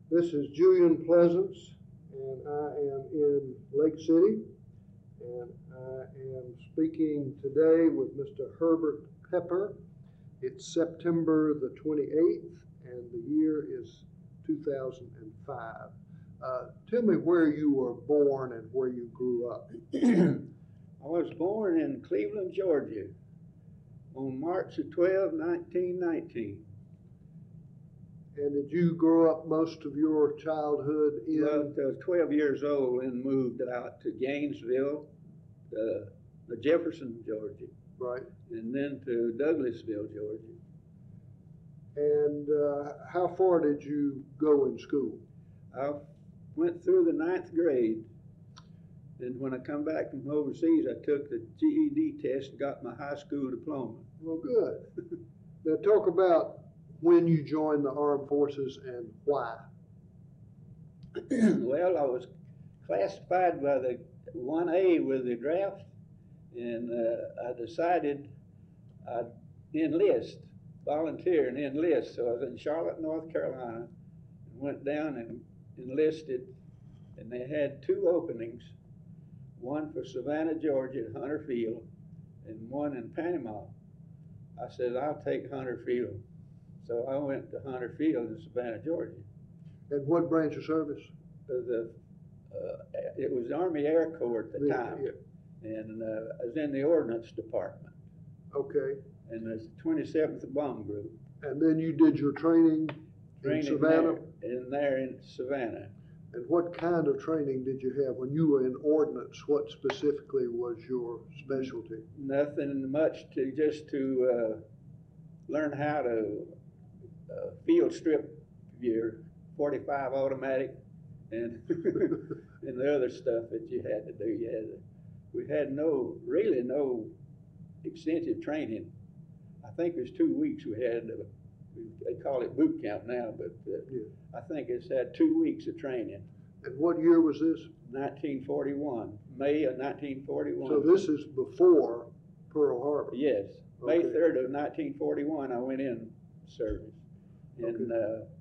This is Julian Pleasance, and I am in Lake City, and I am speaking today with Mr. Herbert Pepper. It's September the 28th, and the year is 2005. Tell me where you were born and where you grew up. I was born in Cleveland, Georgia on March the 12th, 1919. And did you grow up most of your childhood in? Well, I was 12 years old and moved out to Gainesville, Jefferson, Georgia. Right. And then to Douglasville, Georgia. And how far did you go in school? I went through the 9th grade. And when I come back from overseas, I took the GED test and got my high school diploma. Well, good. Now talk about when you joined the armed forces and why. Well, I was classified by the 1A with the draft, and I decided I'd volunteer and enlist. So I was in Charlotte, North Carolina, and went down and enlisted, and they had 2 openings, one for Savannah, Georgia at Hunter Field, and one in Panama. I said, I'll take Hunter Field. So I went to Hunter Field in Savannah, Georgia. And what branch of service? It was Army Air Corps at the time. Yeah. And I was in the Ordnance Department. Okay. And the 27th Bomb Group. And then you did your training in Savannah? There in Savannah. And what kind of training did you have when you were in Ordnance? What specifically was your specialty? Nothing much, just to learn how to field strip your .45 automatic and and the other stuff that you had to do. We had really no extensive training. I think it was 2 weeks we had. They call it boot camp now, but yeah. I think it's had 2 weeks of training. And what year was this? 1941, May of 1941. So this is before Pearl Harbor? Yes. Okay. May 3rd of 1941, I went in service. In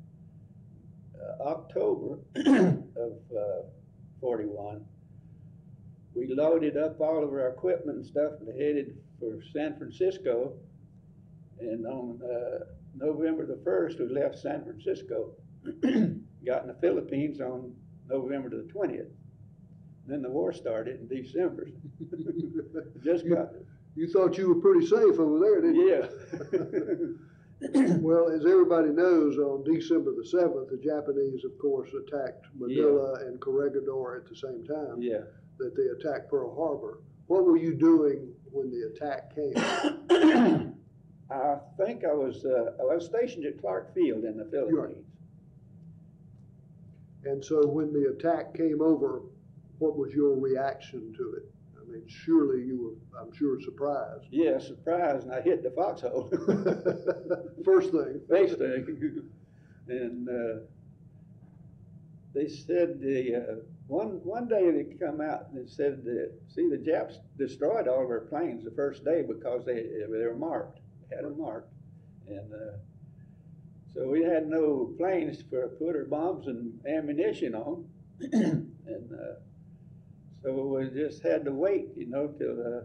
October of 41, we loaded up all of our equipment and stuff and headed for San Francisco. And on November the 1st, we left San Francisco. Got in the Philippines on November the 20th. Then the war started in December. You thought you were pretty safe over there, didn't you? Yeah. Well, as everybody knows, on December the 7th, the Japanese, of course, attacked Manila and Corregidor at the same time. Yeah. That they attacked Pearl Harbor. What were you doing when the attack came? I think I was stationed at Clark Field in the Philippines. Right. And so when the attack came over, what was your reaction to it? I mean, surely you were, I'm sure, surprised. Yeah, surprised, and I hit the foxhole. First thing. First thing. And they said one day they come out and they said that, see, the Japs destroyed all of our planes the first day because they were marked. Had them marked. And so we had no planes to put our bombs and ammunition on. And so we just had to wait, till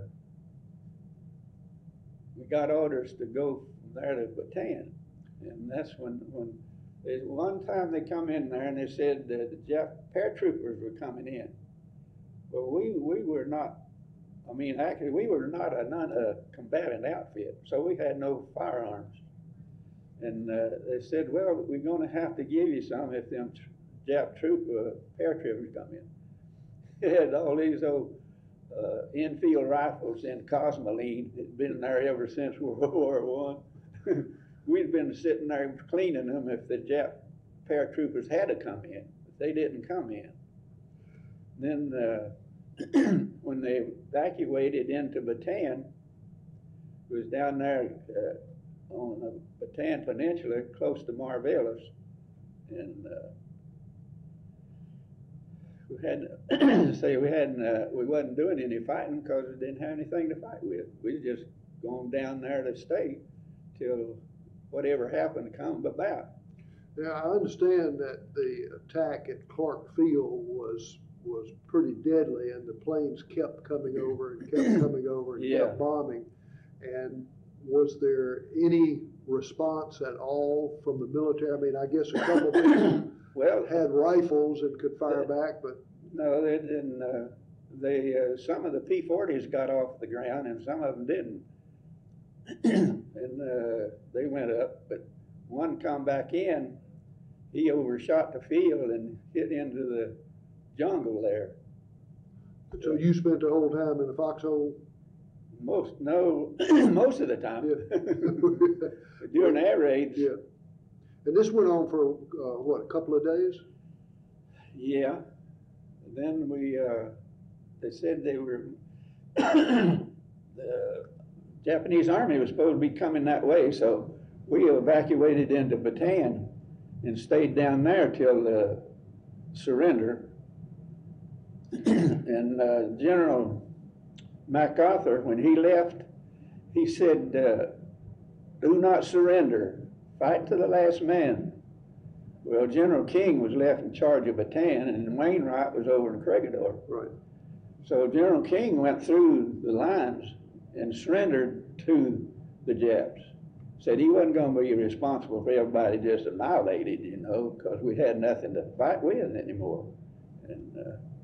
we got orders to go from there to Bataan. And that's when one time they come in there and they said that the Jap paratroopers were coming in. Well, we were not, actually we were not a combatant outfit, so we had no firearms. And they said, well, we're going to have to give you some if them Jap paratroopers come in. They had all these old Enfield rifles in Cosmoline that had been there ever since World War I. We'd been sitting there cleaning them if the Jap paratroopers had to come in, but they didn't come in. Then when they evacuated into Bataan, it was down there on the Bataan Peninsula, close to Marvelis, and we wasn't doing any fighting because we didn't have anything to fight with. We was just going down there to stay till whatever happened come about. Now, I understand that the attack at Clark Field was pretty deadly, and the planes kept coming over and kept coming over and Yeah. kept bombing. And was there any response at all from the military? I mean, I guess a couple of people Well, had rifles and could fire back, but no, they didn't. Some of the P-40s got off the ground, and some of them didn't. And they went up, but one come back in. He overshot the field and hit into the jungle there. so you spent the whole time in the foxhole? Most of the time. Yeah. During air raids. Yeah. And this went on for, what, a couple of days? Yeah. Then they said they were, the Japanese army was supposed to be coming that way, so we evacuated into Bataan and stayed down there till the surrender. And General MacArthur, when he left, he said, do not surrender, fight to the last man. Well, General King was left in charge of Bataan, and Wainwright was over in Corregidor. Right. So General King went through the lines and surrendered to the Japs. Said he wasn't going to be responsible for everybody just annihilated, you know, because we had nothing to fight with anymore. And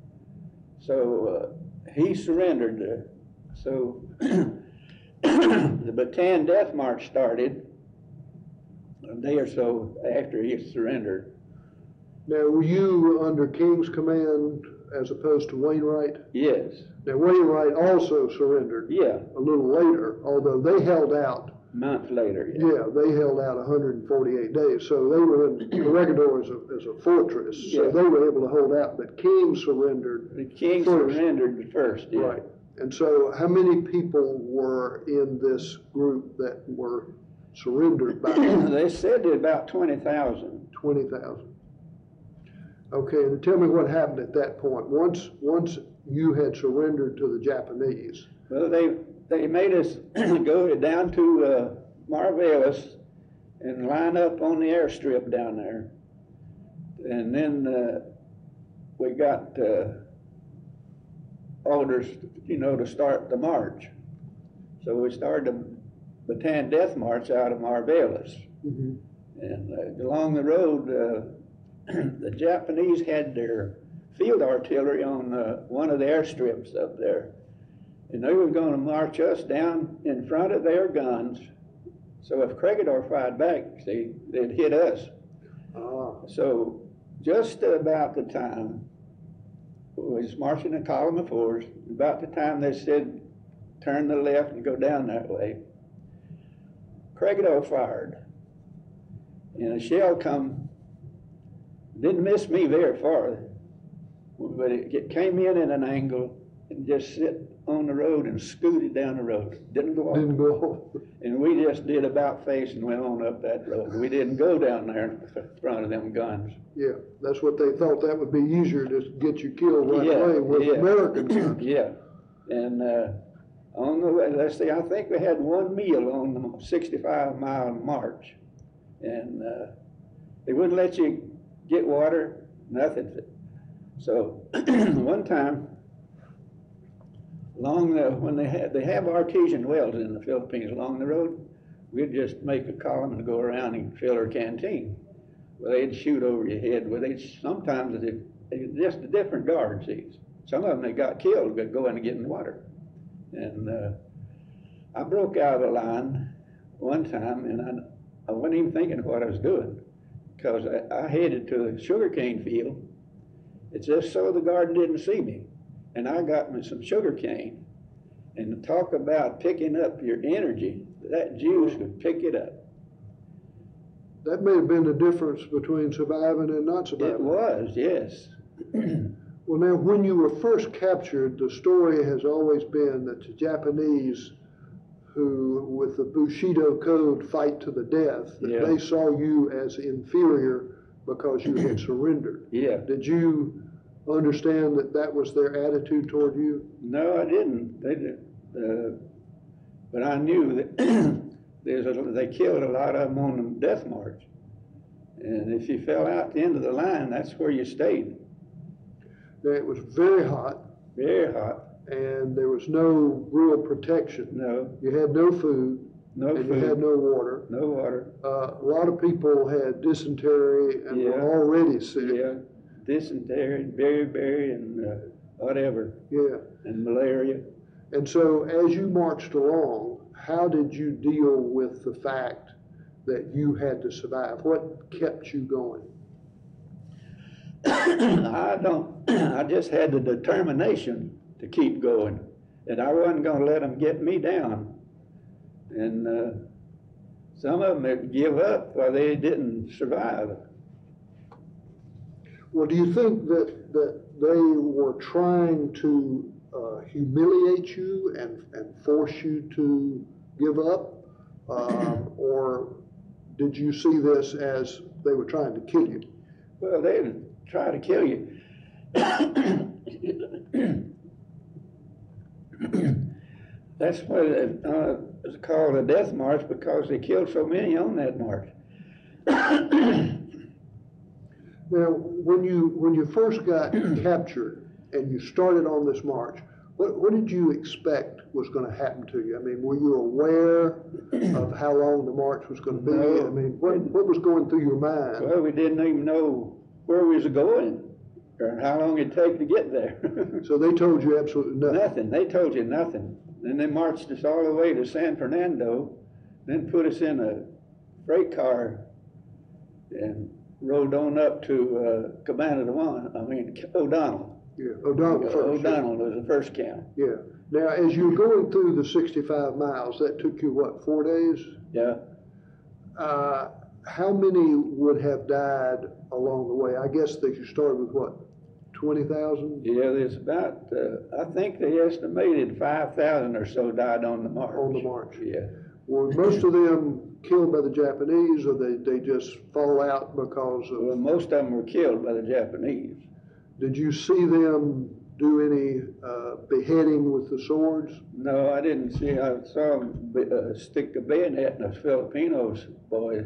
so he surrendered. So the Bataan Death March started a day or so after he surrendered. Now, were you under King's command as opposed to Wainwright? Yes. Now, Wainwright also surrendered Yeah. a little later, although they held out. Months later. Yeah, they held out 148 days. So they were in Corregidor as a fortress. So Yeah. they were able to hold out. But King surrendered. The King first. surrendered first. Yeah. Right. And so how many people were in this group that were surrendered by? They said there about 20,000. 20,000. Okay, and tell me what happened at that point. Once you had surrendered to the Japanese. Well, they made us go down to Marvelis and line up on the airstrip down there. And then we got orders, you know, to start the march. So we started the Bataan Death March out of Marvelis. Mm-hmm. And along the road, the Japanese had their field artillery on one of the airstrips up there. And they were going to march us down in front of their guns. So if Corregidor fired back, see, they'd hit us. Ah. So just about the time, we was marching a column of fours, about the time they said, turn to the left and go down that way, Corregidor fired. And a shell come, didn't miss me very far, but it came in at an angle and just sit on the road and scooted down the road. Didn't go off. Didn't go. And we just did about face and went on up that road. We didn't go down there in front of them guns. Yeah, that's what they thought. That would be easier to get you killed right away with American guns. Yeah. And on the way, let's see, I think we had one meal on the 65-mile march. And they wouldn't let you get water, nothing. So one time, when they have artesian wells in the Philippines along the road, we'd just make a column and go around and fill our canteen. Well, they'd shoot over your head. Well, sometimes it's just a different guard seats. Some of them they got killed going to get in water. And I broke out of the line one time, and I wasn't even thinking of what I was doing, because I headed to the sugarcane field. It's just so the guard didn't see me. And I got me some sugar cane. And talk about picking up your energy, that juice would pick it up. That may have been the difference between surviving and not surviving. It was, yes. Well, now, when you were first captured, the story has always been that the Japanese, who, with the Bushido Code, fight to the death, that they saw you as inferior because you had surrendered. Yeah. Did you understand that was their attitude toward you? No, I didn't. They did. But I knew that they killed a lot of them on the death march. And if you fell out the end of the line, that's where you stayed. Now, it was very hot, Very hot. and there was no real protection. No, You had no food, no and you had food, no water. no water. A lot of people had dysentery and Yeah. were already sick. Yeah, dysentery, beriberi, and whatever, Yeah. and malaria. And so as you marched along, how did you deal with the fact that you had to survive? What kept you going? I just had the determination to keep going, that I wasn't gonna let them get me down. And some of them had give up while they didn't survive. Well, do you think that they were trying to humiliate you and force you to give up? Or did you see this as they were trying to kill you? Well, they'd try to kill you. That's why it's called a death march, because they killed so many on that march. Now, when you first got captured and you started on this march, what did you expect was going to happen to you? I mean, were you aware of how long the march was going to be? No. I mean, what was going through your mind? Well, we didn't even know where we was going or how long it'd take to get there. So they told you absolutely nothing? Nothing. They told you nothing. Then they marched us all the way to San Fernando, then put us in a freight car and rode on up to O'Donnell. Yeah, O'Donnell first. O'Donnell was the first camp. Yeah. Now, as you were going through the 65 miles, that took you, what, 4 days? Yeah. How many would have died along the way? I guess that you started with, what, 20,000? Yeah, there's about, I think they estimated 5,000 or so died on the march. On the march. Yeah. Were most of them killed by the Japanese, or they just fall out because Well, of... most of them were killed by the Japanese. Did you see them do any beheading with the swords? No, I didn't see. I saw them stick a bayonet in a Filipino's boy.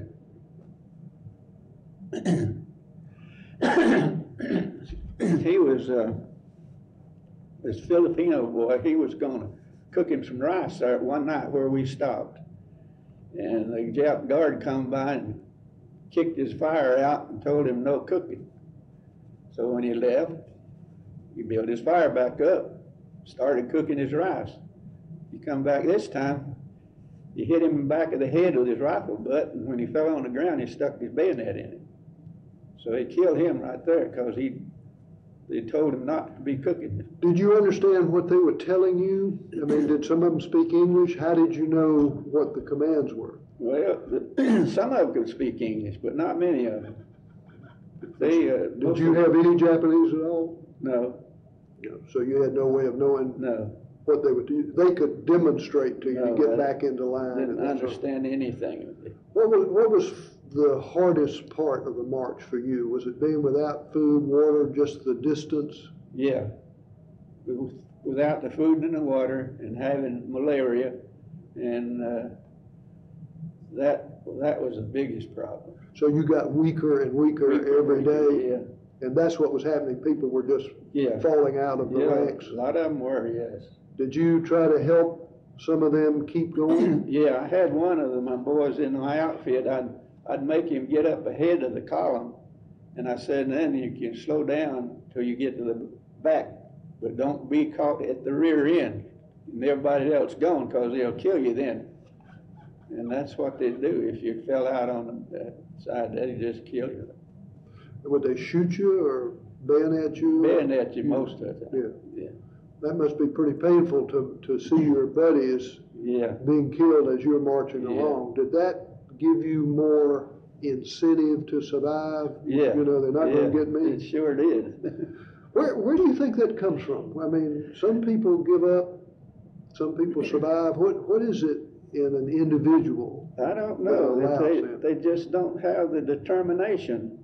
He was, this Filipino boy, he was gonna cook him some rice there one night where we stopped. And the Jap guard come by and kicked his fire out and told him no cooking. So when he left, he built his fire back up, started cooking his rice. He come back this time, he hit him in the back of the head with his rifle butt, and when he fell on the ground, he stuck his bayonet in him. So he killed him right there because they told him not to be cooking. Did you understand what they were telling you? I mean, did some of them speak English? How did you know what the commands were? Well, some of them could speak English, but not many of them. They, Did you have any Japanese at all? No, No. So you had no way of knowing no. what they would do? They could demonstrate to you to No, get I back into line. Didn't and that sort of- understand anything of it. What was the hardest part of the march for you? Was it being without food, water, just the distance? Yeah. Without the food and the water and having malaria, and that was the biggest problem. So you got weaker and weaker every day, Yeah, and that's what was happening. People were just yeah. falling out of the Yeah, ranks. a lot of them were, yes. Did you try to help some of them keep going? Yeah, I had one of my boys in my outfit. I'd make him get up ahead of the column, and I said, then you can slow down till you get to the back, but don't be caught at the rear end and everybody else going, because they'll kill you then. And that's what they do. If you fell out on the side, they just kill you. Would they shoot you or bayonet you? Bayonet you most of the time. Yeah. That must be pretty painful to see your buddies Yeah. being killed as you're marching Yeah. along. Did that give you more incentive to survive? Yeah. You know, they're not going to get me. It sure did. Where do you think that comes from? I mean, some people give up, some people survive. What is it in an individual? I don't know. That allows them? They just don't have the determination.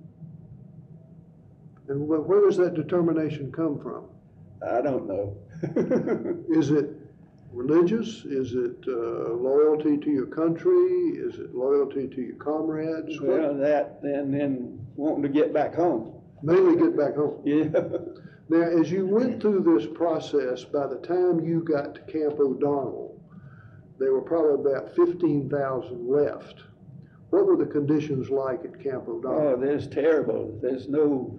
And where does that determination come from? I don't know. Is it religious? Is it loyalty to your country? Is it loyalty to your comrades? Well, that, and then wanting to get back home. Mainly get back home. Yeah. Now, as you went through this process, by the time you got to Camp O'Donnell, there were probably about 15,000 left. What were the conditions like at Camp O'Donnell? Oh, there's terrible. There's no,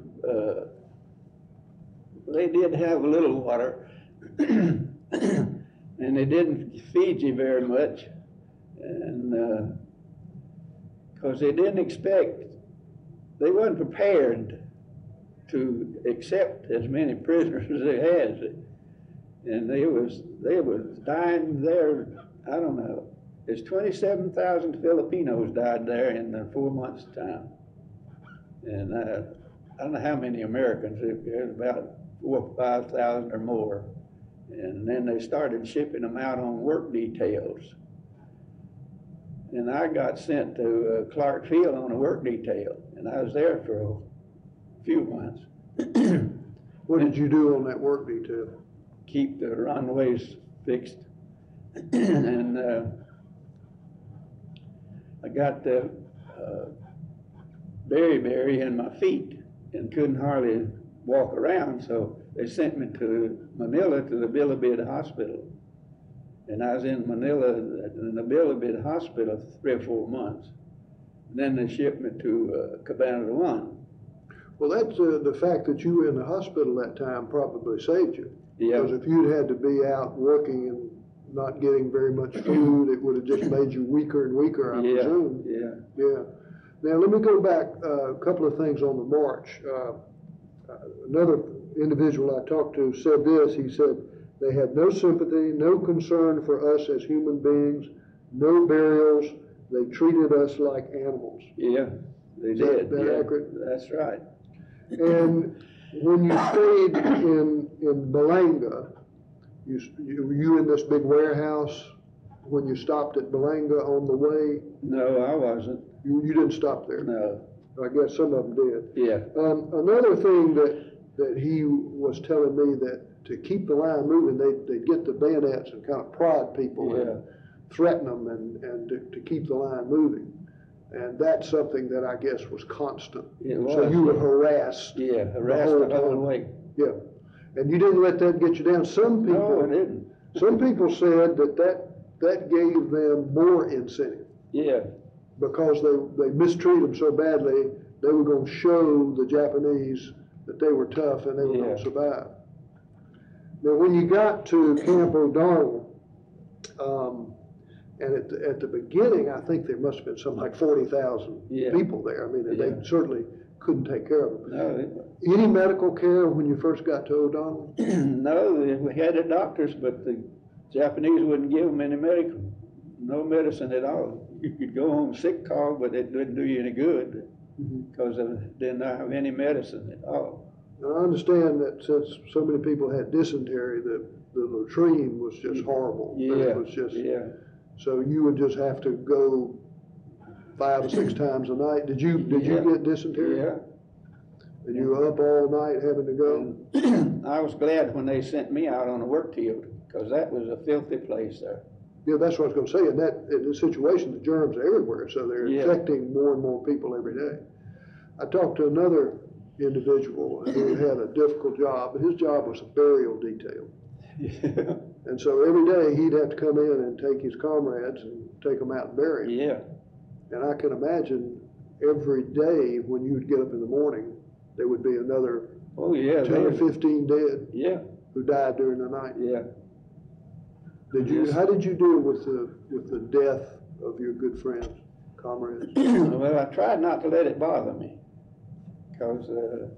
they did have a little water, and they didn't feed you very much, and because they didn't expect, they wasn't prepared to accept as many prisoners as they had, and they was dying there. I don't know. There's 27,000 Filipinos died there in 4 months' time, and I don't know how many Americans. There's about 4,000 or 5,000 or more, and then they started shipping them out on work details. And I got sent to Clark Field on a work detail, and I was there for a few months. What did you do on that work detail? Keep the runways fixed, and I got the beriberi in my feet and couldn't hardly walk around, so they sent me to Manila to the Bilibid Hospital. And I was in Manila in the Bilibid Hospital 3 or 4 months. And then they shipped me to Cabanatuan 1. Well, that's the fact that you were in the hospital that time probably saved you. Yeah. Because if you'd had to be out working and not getting very much food, it would have just made you weaker and weaker, I presume. Yeah. Yeah. Now, let me go back a couple of things on the march. Another individual I talked to said this. He said, they had no sympathy, no concern for us as human beings, no burials. They treated us like animals. Yeah, they Is did. that Yeah, accurate? that's right. And when you stayed in Balanga, were you in this big warehouse when you stopped at Balanga on the way? No, I wasn't. You didn't stop there? No. I guess some of them did. Yeah. Another thing that he was telling me, that to keep the line moving, they'd get the bayonets and kind of prod people and threaten them and to keep the line moving. And that's something that I guess was constant. It was, so you were harassed. Yeah, harassed the whole way. Yeah. And you didn't let that get you down. Some people, No, I didn't. Some people said that gave them more incentive. Yeah. Because they mistreated them so badly, they were going to show the Japanese that they were tough and they were going to survive. Now, when you got to Camp O'Donnell, and at the beginning, I think there must have been something like 40,000 people there. I mean, they certainly couldn't take care of them. No. Any medical care when you first got to O'Donnell? No, we had the doctors, but the Japanese wouldn't give them any no medicine at all. You could go on sick call, but it didn't do you any good because they didn't have any medicine at all. And I understand that since so many people had dysentery, the latrine was just horrible. Yeah, it was just, so you would just have to go 5 or 6 times a night. Did you get dysentery? Yeah. And you were up all night having to go? And I was glad when they sent me out on a work field because that was a filthy place there. Yeah, that's what I was going to say. In this situation, the germs are everywhere, so they're infecting more and more people every day. I talked to another individual who had a difficult job, but his job was a burial detail. Yeah. And so every day he'd have to come in and take his comrades and take them out and bury them. Yeah. And I can imagine every day when you would get up in the morning, there would be another 10 or 15 dead who died during the night. Yeah. How did you deal with the death of your good friends, comrades? Well, I tried not to let it bother me because,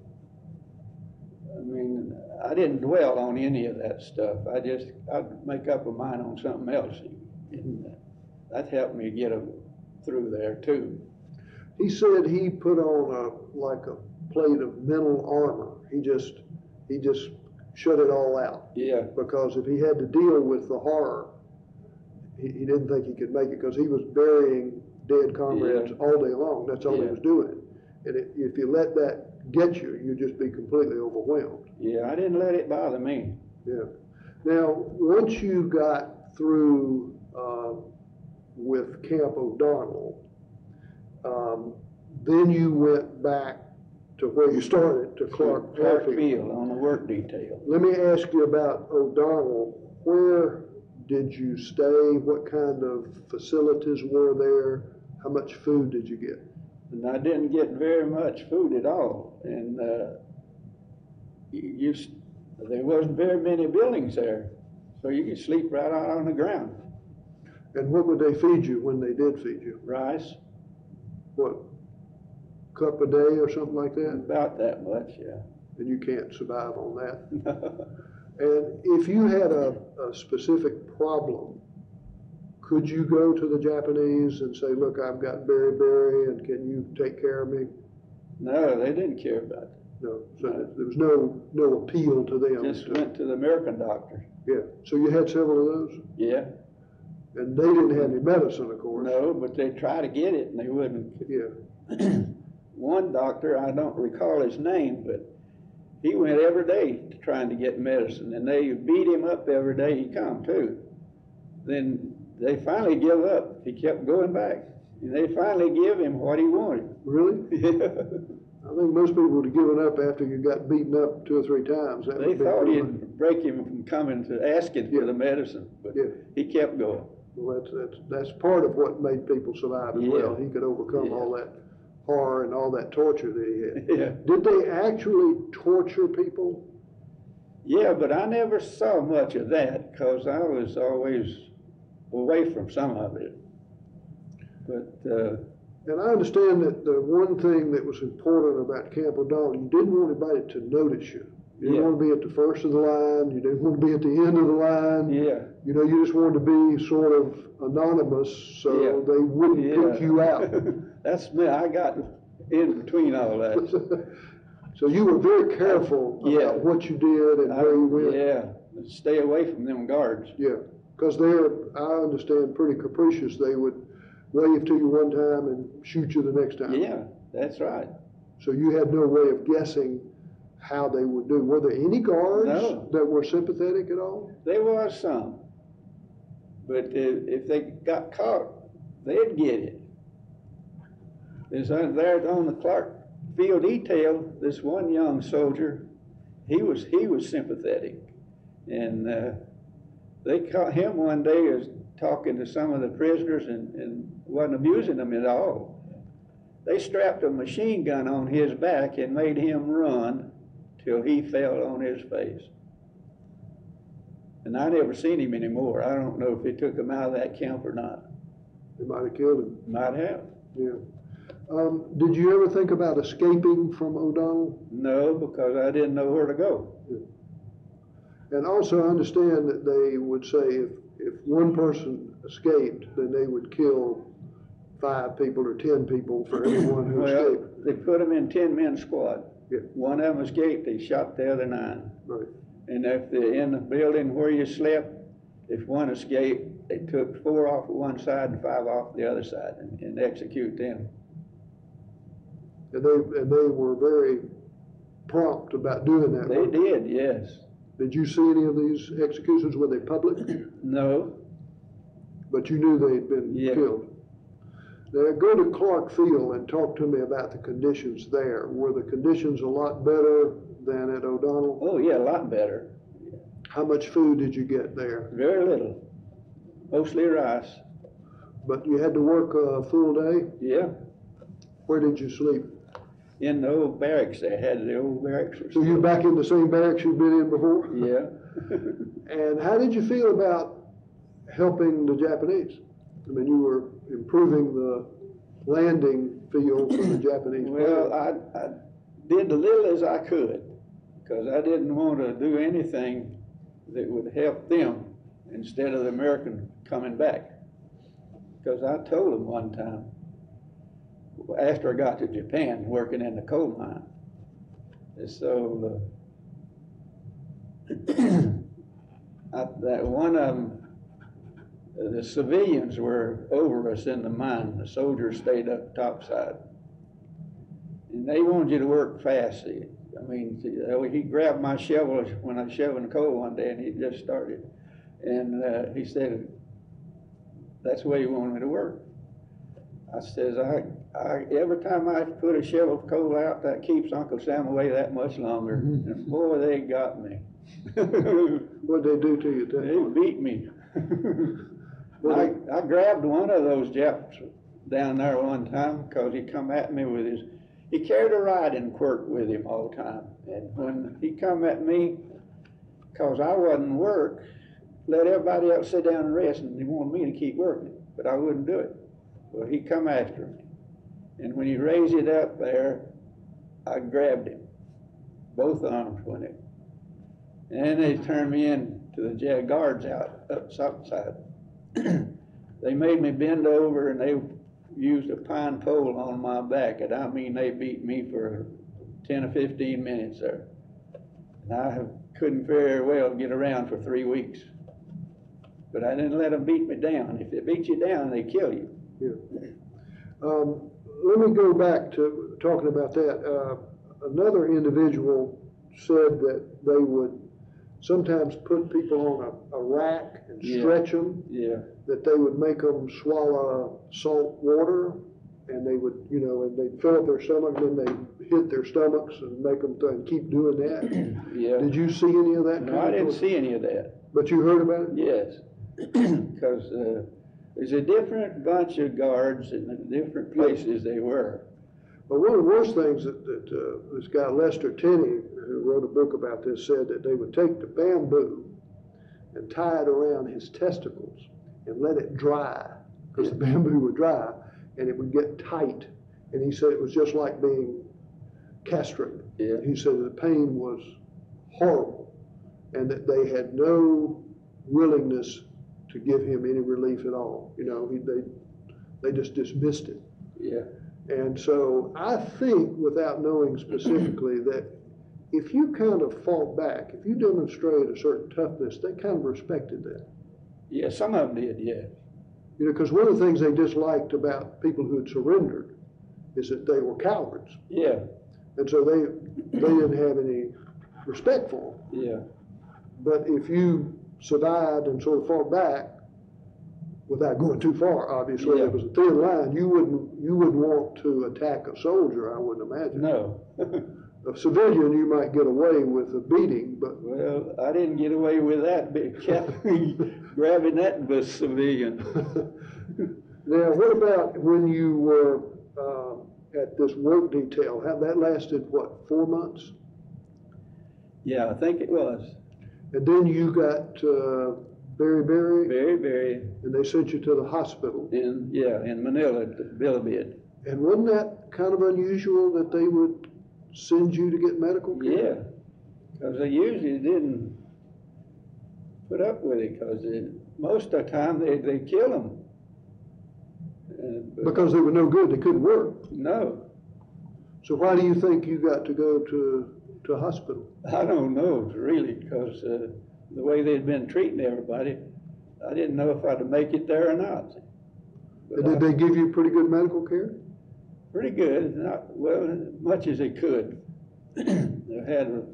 I didn't dwell on any of that stuff. I'd make up a mind on something else. And that helped me get through there too. He said he put on like a plate of mental armor. He just shut it all out. Yeah. Because if he had to deal with the horror, he didn't think he could make it because he was burying dead comrades all day long. That's all he was doing. And if you let that get you, you'd just be completely overwhelmed. Yeah, I didn't let it bother me. Yeah. Now, once you got through with Camp O'Donnell, then you went back to where you started, to Clark Field. Field on the work detail. Let me ask you about O'Donnell. Where did you stay? What kind of facilities were there? How much food did you get? And I didn't get very much food at all. And there wasn't very many buildings there. So you could sleep right out on the ground. And what would they feed you when they did feed you? Rice. What, cup a day or something like that? About that much, yeah. And you can't survive on that. And if you had a specific problem, could you go to the Japanese and say, look, I've got beriberi, and can you take care of me? No, they didn't care about it. No, so there was no appeal to them. Just went to the American doctor. Yeah, so you had several of those? Yeah. And they didn't have any medicine, of course. No, but they tried to get it and they wouldn't. Yeah. One doctor, I don't recall his name, but he went every day trying to get medicine, and they beat him up every day he come too. Then they finally give up. He kept going back, and they finally give him what he wanted. Really? Yeah. I think most people would have given up after you got beaten up 2 or 3 times. That They thought he'd break him from coming to asking for the medicine, but he kept going. Well, that's part of what made people survive as well. He could overcome all that horror and all that torture that he had. Yeah. Did they actually torture people? Yeah, but I never saw much of that because I was always away from some of it. But and I understand that the one thing that was important about Camp O'Donnell, you didn't want anybody to notice you. You didn't want to be at the first of the line. You didn't want to be at the end of the line. Yeah. You know, you just wanted to be sort of anonymous so they wouldn't pick you out. That's me. I got in between all that. So you were very careful about what you did and where you went. Yeah, stay away from them guards. Yeah, because they're, I understand, pretty capricious. They would wave to you one time and shoot you the next time. Yeah, that's right. So you had no way of guessing how they would do. Were there any guards that were sympathetic at all? There was some. But if they got caught, they'd get it. There's there on the Clark Field detail, this one young soldier, he was sympathetic. And they caught him one day as talking to some of the prisoners and wasn't abusing them at all. They strapped a machine gun on his back and made him run till he fell on his face. And I never seen him anymore. I don't know if they took him out of that camp or not. They might have killed him. Might have. Yeah. Did you ever think about escaping from O'Donnell? No, because I didn't know where to go. Yeah. And also understand that they would say if one person escaped, then they would kill 5 people or 10 people for anyone who escaped. They put them in 10-man squad. Yeah. One of them escaped, they shot the other 9. Right. And if they're in the building where you slept, if one escaped, they took 4 off of one side and 5 off the other side and execute them. And they were very prompt about doing that. They did, yes. Did you see any of these executions? Were they public? No. But you knew they'd been killed. Now go to Clark Field and talk to me about the conditions there. Were the conditions a lot better than at O'Donnell? Oh yeah, a lot better. How much food did you get there? Very little. Mostly rice. But you had to work a full day? Yeah. Where did you sleep? In the old barracks. They had the old barracks. So you're back in the same barracks you've been in before? Yeah. And how did you feel about helping the Japanese? I mean, you were improving the landing field for the Japanese. Well, I did the little as I could because I didn't want to do anything that would help them instead of the American coming back. Because I told them one time, after I got to Japan, working in the coal mine, and so that one of them, the civilians were over us in the mine. The soldiers stayed up topside. And they wanted you to work fast. I mean, he grabbed my shovel when I was shoveling coal one day and he just started. And he said, that's the way he wanted me to work. I says, every time I put a shovel of coal out, that keeps Uncle Sam away that much longer. And boy, they got me. What'd they do to you? They beat me. I grabbed one of those Japs down there one time because he come at me with he carried a riding quirt with him all the time. And when he come at me, because I wasn't work, let everybody else sit down and rest, and he wanted me to keep working, but I wouldn't do it. Well, he come after me. And when he raised it up there, I grabbed him. Both arms went in. And they turned me in to the jail guards outside. They made me bend over, and they used a pine pole on my back. And I mean, they beat me for 10 or 15 minutes there. And I couldn't very well get around for 3 weeks. But I didn't let them beat me down. If they beat you down, they kill you. Yeah. Let me go back to talking about that. Another individual said that they would sometimes put people on a rack and stretch them. Yeah. That they would make them swallow salt water, and they would, and they'd fill up their stomach, and then they hit their stomachs and make them and keep doing that. Yeah. Did you see any of that? No, I didn't see any of that. But you heard about it? Yes. Because there's a different bunch of guards in the different places they were. Well, one of the worst things that this guy Lester Tenney, who wrote a book about this, said that they would take the bamboo and tie it around his testicles and let it dry, because the bamboo would dry and it would get tight. And he said it was just like being castrated. Yeah. He said the pain was horrible and that they had no willingness to give him any relief at all. They just dismissed it. Yeah. And so I think, without knowing specifically, that if you kind of fought back, if you demonstrated a certain toughness, they kind of respected that. Yeah, some of them did, yeah. Because one of the things they disliked about people who had surrendered is that they were cowards. Yeah. And so they didn't have any respect for them. Yeah. But if you survived and sort of fought back, without going too far, obviously, Yeah. it was a thin line. You wouldn't want to attack a soldier, I wouldn't imagine. No. A civilian, you might get away with a beating, but Well, I didn't get away with that, but kept grabbing that civilian. now, what about when you were at this work detail? That lasted, 4 months? Yeah, I think it was. And then you got Berry, Very, and they sent you to the hospital. in Manila, to Bilibid. And wasn't that kind of unusual that they would send you to get medical care? Yeah, because they usually didn't put up with it, because most of the time they kill them. Because they were no good, they couldn't work. No, So why do you think you got to go to hospital? I don't know really, because the way they'd been treating everybody, I didn't know if I'd make it there or not. But Did they give you pretty good medical care? Pretty good, not well as much as they could. They had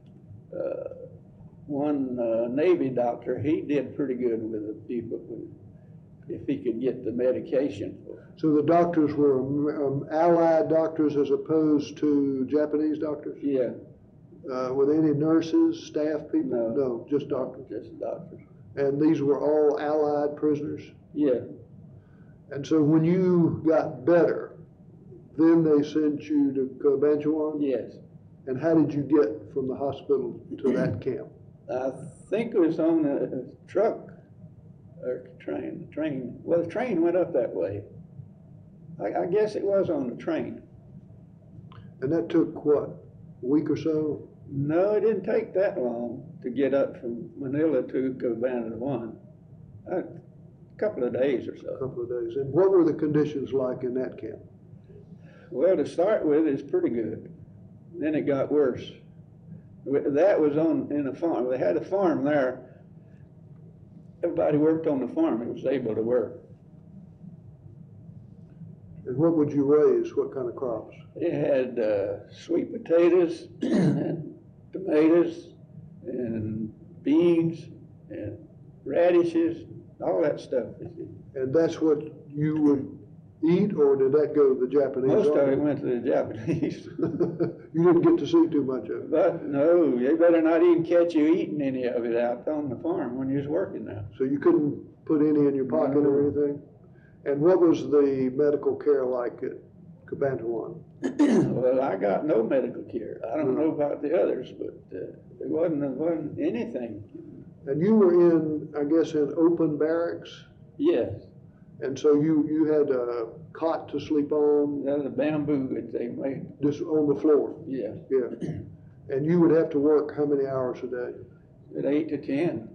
one Navy doctor. He did pretty good with the people if he could get the medication. So the doctors were Allied doctors as opposed to Japanese doctors? Yeah, Were there any nurses, staff people? No. No, just doctors. just doctors. And these were all Allied prisoners? Yeah, And so when you got better, then they sent you to Cobanchuan? yes. And how did you get from the hospital to that camp? I think it was on a truck or train. Well, the train went up that way. I guess it was on the train. And that took what, a week or so? No, it didn't take that long to get up from Manila to Cabanatuan. A couple of days or A so. couple of days. And what were the conditions like in that camp? Well, to start with, it's pretty good. Then it got worse. That was in a farm. They had a farm there. Everybody worked on the farm and was able to work. And what would you raise? What kind of crops? They had sweet potatoes and tomatoes and beans and radishes, all that stuff. And that's what you would eat, or did that go to the Japanese? Most of army? it went to the Japanese. You didn't get to see too much of it. But no, they better not even catch you eating any of it out on the farm when you was working there. So you couldn't put any in your pocket or No. anything? And what was the medical care like at Cabanatuan? Well, I got no medical care. I don't know about the others, but there wasn't anything. And you were in, I guess, in open barracks? Yes, And so you had a cot to sleep on, that was a bamboo that they made. just on the floor? Yeah, Yeah. And you would have to work how many hours a day? at 8 to 10.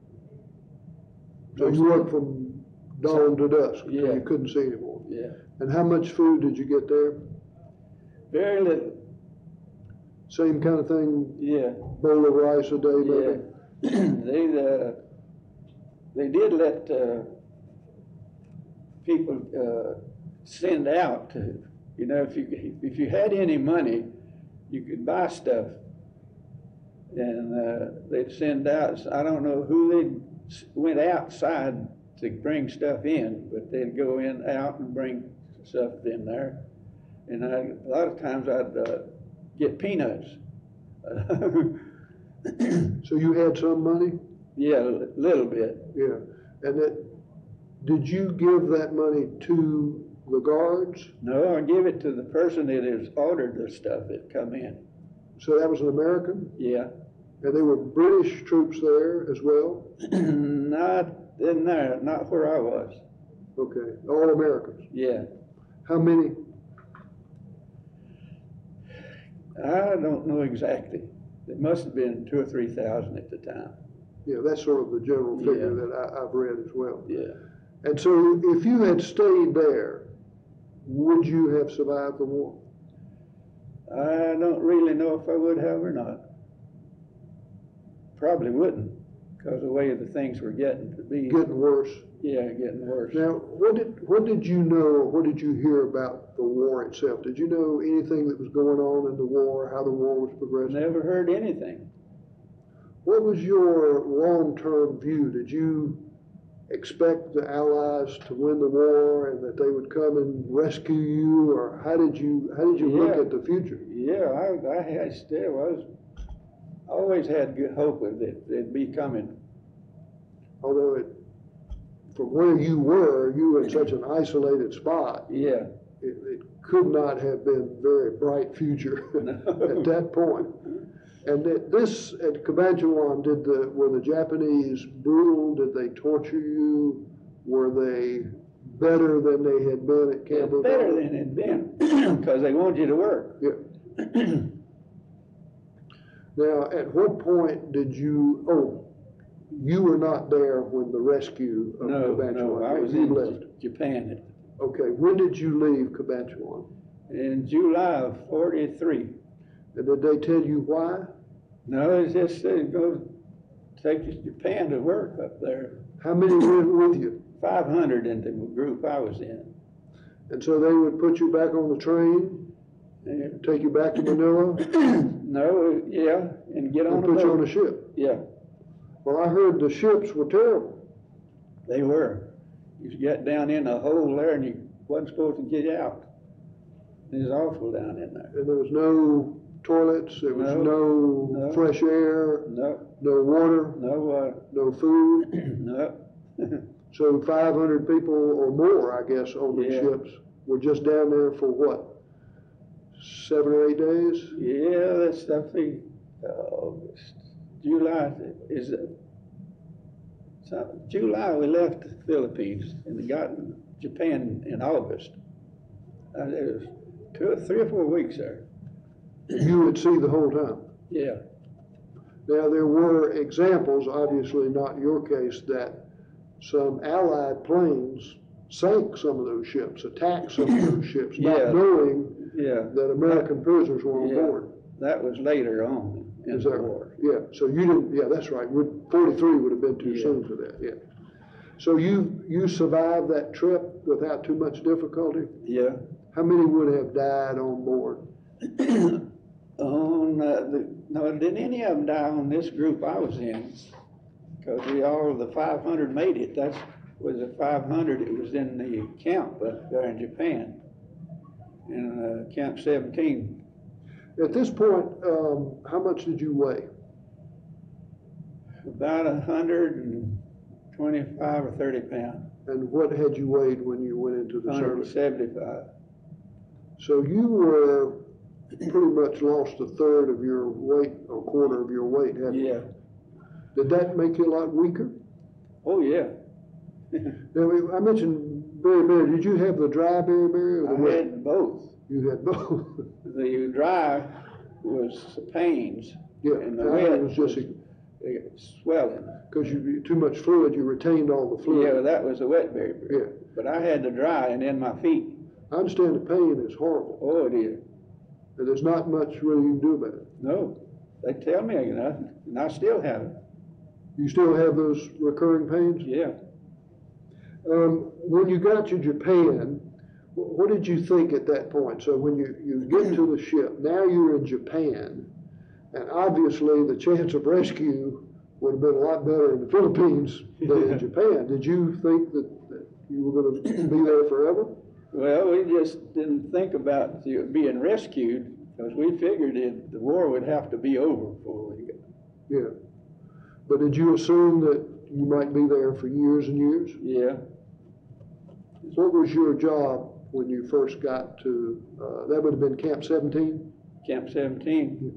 So you worked from dawn to dusk? till Yeah. You couldn't see anymore? Yeah, And how much food did you get there? very little. Same kind of thing, Yeah, bowl of rice a day yeah. maybe? They did let people send out to, you know, if you had any money, you could buy stuff. And they'd send out, I don't know who they went outside to bring stuff in, but they'd go out and bring stuff in there. And a lot of times I'd get peanuts. So you had some money? Yeah, a little bit. Yeah. And did you give that money to the guards? No, I give it to the person that has ordered the stuff that come in. So that was an American? Yeah. And they were British troops there as well? Not in there, not where I was. Okay, all Americans. Yeah. How many? I don't know exactly. It must have been 2,000 or 3,000 at the time. Yeah, that's sort of the general figure Yeah. that I've read as well. Yeah. And so if you had stayed there, would you have survived the war? I don't really know if I would have or not. Probably wouldn't, because the way the things were getting to be. Getting worse. Yeah, getting worse. Now, what did you know, or what did you hear about the war itself? Did you know anything that was going on in the war, how the war was progressing? Never heard anything. What was your long-term view? Did you expect the Allies to win the war and that they would come and rescue you, or how did you look Yeah. at the future? Yeah, I always had good hope of it. They'd be coming. Although from where you were in such an isolated spot, Yeah. it could not have been a very bright future at that point. And at Cabanatuan, were the Japanese brutal? Did they torture you? Were they better than they had been at Camp Rougeau? Better than it'd been, because they want you to work. Yeah. Now, at what point did you were not there when the rescue of Cabanatuan? No, I was You in left. Japan Okay, when did you leave Cabanatuan? in July of 43. And did they tell you why? No, it's just they go take you to Japan to work up there. How many went with you? 500 in the group I was in. And so they would put you back on the train, And, take you back to Manila, no, yeah, and get on and a put you on a boat. ship. Yeah, Well, I heard the ships were terrible. they were. You got down in a hole there and you wasn't supposed to get out. It was awful down in there. And there was no toilets, there was No, no no. fresh air, No, no water, no, no food. no. So 500 people or more, I guess, on the Yeah. ships were just down there for what? 7 or 8 days? Yeah, that's definitely July is July we left the Philippines and we got in Japan in August. It was 3 or 4 weeks there. And you would see the whole time. Yeah, Now, there were examples, obviously not your case, that some Allied planes sank some of those ships, attacked some of those ships, Yeah. not knowing yeah. that American prisoners were on Yeah. board. That was later on in Is the that war. right? Yeah, so you didn't, yeah, that's right. 43 would have been too Yeah. soon for that, yeah. So you survived that trip without too much difficulty? Yeah. How many would have died on board? No, didn't any of them die on this group I was in? Because all the 500 made it. That was the 500. It was in the camp up there in Japan, in Camp 17. At this point, how much did you weigh? About 125 or 30 pounds. And what had you weighed when you went into the service? 175. So you were pretty much lost a third of your weight or quarter of your weight, hadn't you? Yeah. Did that make you a lot weaker? Oh yeah. Now, I mentioned beriberi. Did you have the dry beriberi or the I wet? had both. You had both. The dry was pains. Yeah, And the dry wet was just swelling. because you too much fluid. You retained all the fluid. Yeah, that was the wet beriberi. Yeah. But I had the dry and in my feet. I understand the pain is horrible, Oh, it is. and there's not much really you can do about it. No. They tell me nothing, and I still have it. You still have those recurring pains? Yeah. When you got to Japan, what did you think at that point? So when you get to the ship, now you're in Japan, and obviously the chance of rescue would have been a lot better in the Philippines than in Japan. Did you think that you were going to be there forever? Well, we just didn't think about being rescued because we figured the war would have to be over before we got. Yeah. But did you assume that you might be there for years and years? Yeah. What was your job when you first got to, that would have been Camp 17? Camp 17,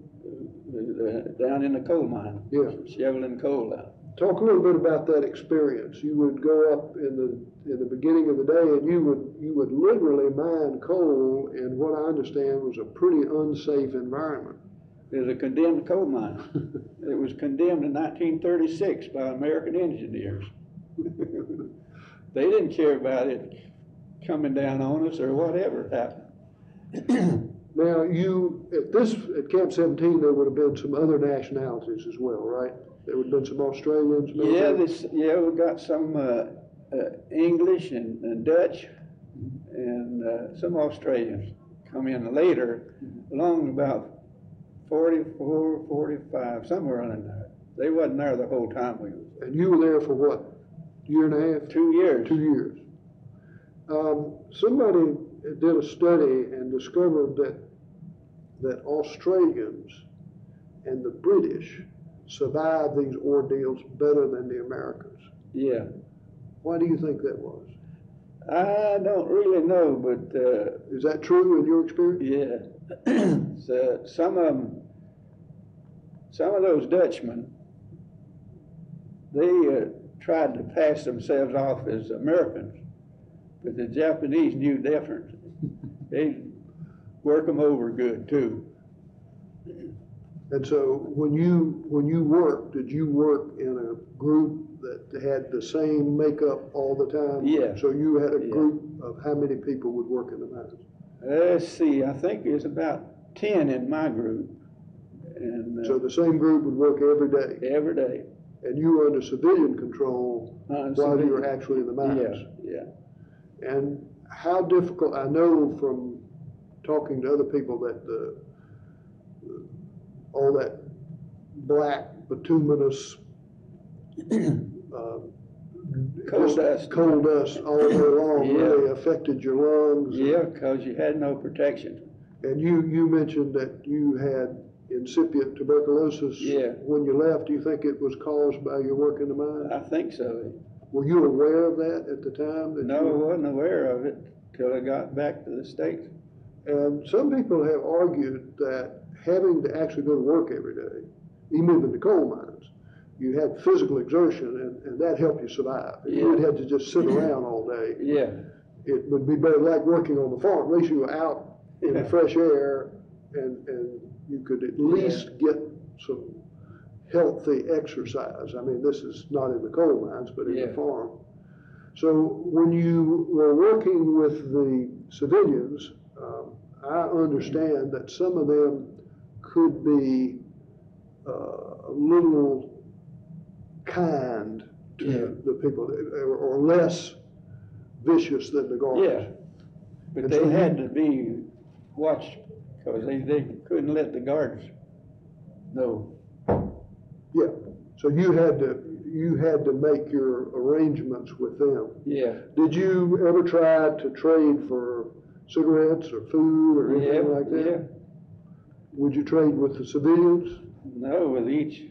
down in the coal mine. Yeah. Shoveling coal out. Talk a little bit about that experience. You would go up in the beginning of the day, and you would literally mine coal in what I understand was a pretty unsafe environment. It was a condemned coal mine. It was condemned in 1936 by American engineers. They didn't care about it coming down on us or whatever happened. Now, at Camp 17, there would have been some other nationalities as well, right? There would have been some Australians. Yeah, we got some English and Dutch and some Australians come in later, along about 44, 45, somewhere in there. They wasn't there the whole time we was there. And you were there for what, year and a half? 2 years. 2 years. Somebody did a study and discovered that Australians and the British survived these ordeals better than the Americans. Yeah. Why do you think that was? I don't really know, but Is that true in your experience? yeah. So some of those Dutchmen, they tried to pass themselves off as Americans, but the Japanese knew different. They work them over good too. And so when you worked, did you work in a group that had the same makeup all the time? Yeah. So you had a Yeah. group of how many people would work in the mines? Let's see, I think there's about 10 in my group. And So the same group would work every day, every day. and you were under civilian control while you were actually in the mines. Yeah. And how difficult, I know from talking to other people that all that black bituminous Coal dust. coal dust all day long Yeah. really affected your lungs. Yeah, because you had no protection. And you mentioned that you had incipient tuberculosis. Yeah. When you left, do you think it was caused by your work in the mines? I think so. Were you aware of that at the time? No, I wasn't aware of it till I got back to the States. And some people have argued that having to actually go to work every day, even in the coal mines, you had physical exertion, and that helped you survive. If you had to just sit around all day, Yeah. it would be better like working on the farm. At least you were out in the fresh air, and you could at least get some healthy exercise. I mean, this is not in the coal mines, but in the farm. So when you were working with the civilians, I understand that some of them could be a little kind to the people, or less vicious than the guards. Yeah. But And they so had to be watched because they couldn't let the guards know. Yeah, so you you had to make your arrangements with them. Yeah. Did you ever try to trade for cigarettes or food or anything like that? Yeah. Would you trade with the civilians? No, with each,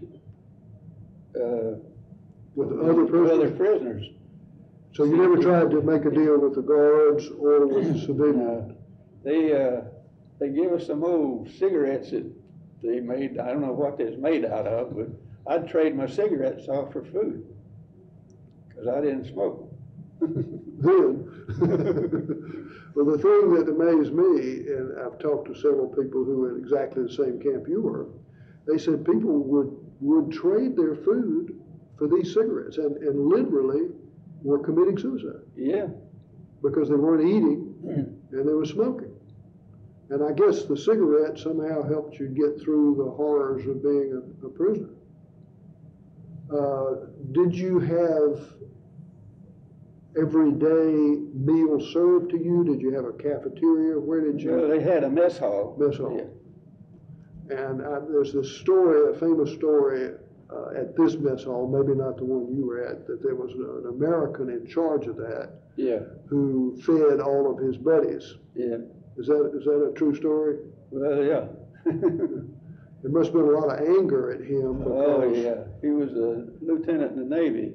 With the other prisoners? other prisoners. So you never tried to make a deal with the guards or with the civilians? They give us some old cigarettes that they made. I don't know what they's made out of, but I'd trade my cigarettes off for food because I didn't smoke. Then, well, the thing that amazed me, and I've talked to several people who were in exactly the same camp you were, they said people would trade their food for these cigarettes and literally were committing suicide. Yeah. Because they weren't eating and they were smoking. And I guess the cigarette somehow helped you get through the horrors of being a prisoner. Did you have everyday meals served to you? Did you have a cafeteria? Where did you? Well, they had a mess hall. Mess hall. Yeah. And there's this story, a famous story at this mess hall, maybe not the one you were at, that there was an American in charge of that. Yeah. Who fed all of his buddies. Yeah. Is that a true story? Well, yeah. There must have been a lot of anger at him. Oh, yeah. He was a lieutenant in the Navy.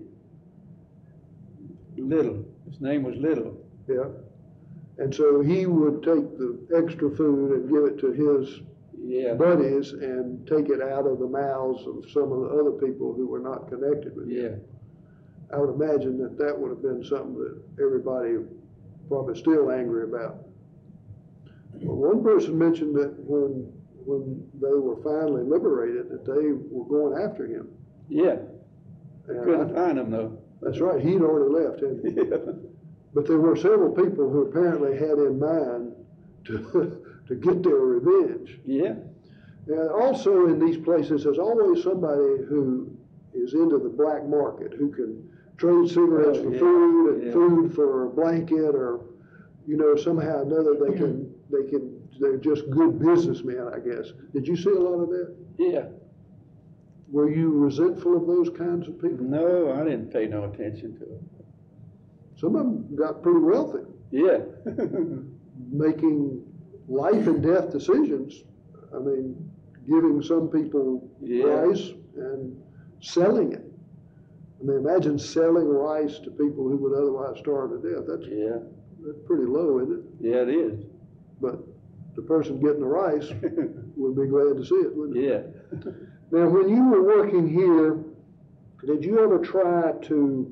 Little. His name was Little. Yeah. And so he would take the extra food and give it to his buddies and take it out of the mouths of some of the other people who were not connected with him. Yeah. I would imagine that would have been something that everybody probably still angry about. Well, one person mentioned that when they were finally liberated, that they were going after him. Yeah. And Couldn't find him though. That's right. He'd already left, hadn't he? Yeah. But there were several people who apparently had in mind to get their revenge. Yeah. And also in these places, there's always somebody who is into the black market, who can trade cigarettes for food and food for a blanket, or somehow or another they're just good businessmen, I guess. Did you see a lot of that? Yeah. Were you resentful of those kinds of people? No, I didn't pay no attention to it. Some of them got pretty wealthy. Yeah. Making life and death decisions. I mean, giving some people rice and selling it. I mean, imagine selling rice to people who would otherwise starve to death. That's pretty low, isn't it? Yeah, it is. But the person getting the rice would be glad to see it, wouldn't it? Yeah. Now, when you were working here, did you ever try to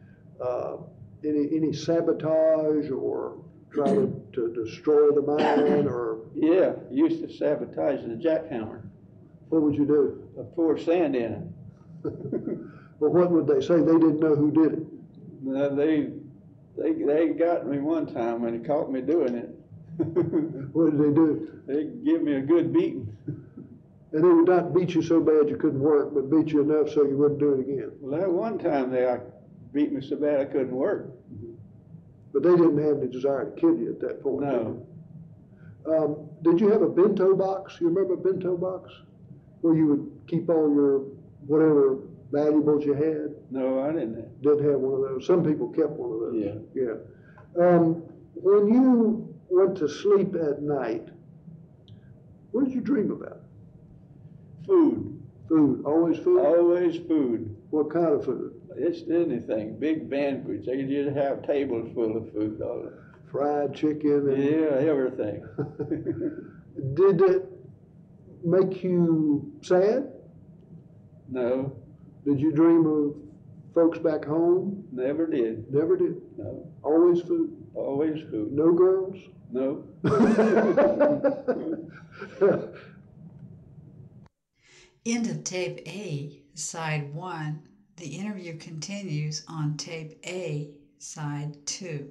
any sabotage or try to destroy the mine or? Yeah, used to sabotage the jackhammer. What would you do? Pour sand in it. Well, what would they say? They didn't know who did it. No, they got me one time when they caught me doing it. What did they do? They give me a good beating. And they would not beat you so bad you couldn't work, but beat you enough so you wouldn't do it again. Well, that one time they beat me so bad I couldn't work. But they didn't have any desire to kill you at that point. No. Did you have a bento box? You remember a bento box? Where you would keep all your whatever valuables you had? No, I didn't. Didn't have one of those. Some people kept one of those. Yeah. Yeah. When you went to sleep at night, what did you dream about? Food. Food. Always food? Always food. What kind of food? It's anything. Big banquets. They just have tables full of food. All fried chicken? And yeah, everything. Did it make you sad? No. Did you dream of folks back home? Never did. Never did? No. Always food? Always food. No girls? No. End of tape A, side 1. The interview continues on tape A, side 2.